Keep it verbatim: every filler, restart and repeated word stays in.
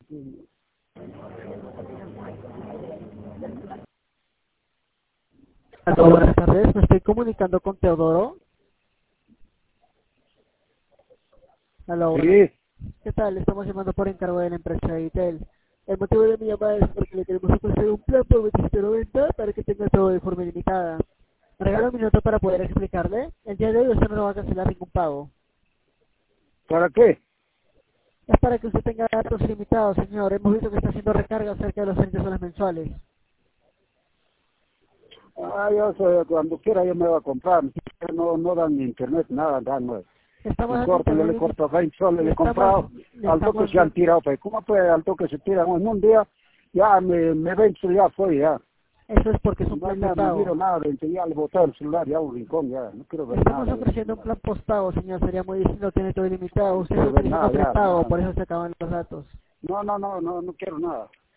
Aló, buenas tardes, me estoy comunicando con Teodoro. Aló, buenas- Sí, ¿qué tal? Le estamos llamando por encargo de la empresa Itel. El motivo de mi llamada es porque le queremos ofrecer un plan por veintisiete noventa para que tenga todo de forma ilimitada. Me regala un minuto para poder explicarle. El día de hoy usted no va a cancelar ningún pago. ¿para qué? Es para que usted tenga datos ilimitados, señor. Hemos visto que está haciendo recargas cerca de los treinta soles mensuales. Ah, yo sé, cuando quiera yo me voy a comprar. No, no dan ni internet, nada, dan, no. Estamos Me dando corto, yo internet le ilimi- corto veinte soles, le le he estamos, comprado. le Al toque estamos, se han tirado, pues, ¿cómo puede al toque se tiran? En un día, ya me, me veinte, ya fue, ya. eso es porque es un No, plan ya no postpago. miro nada, veinte, ya le boté el celular, ya a un rincón, ya. No quiero ver Estamos nada, ya. ofreciendo un plan postpago, señor. Sería muy distinto tener todo ilimitado. No Usted está quiero ver utilizando nada, ya, prepago, nada. por eso se acaban los datos. No, no, no, no, no quiero nada.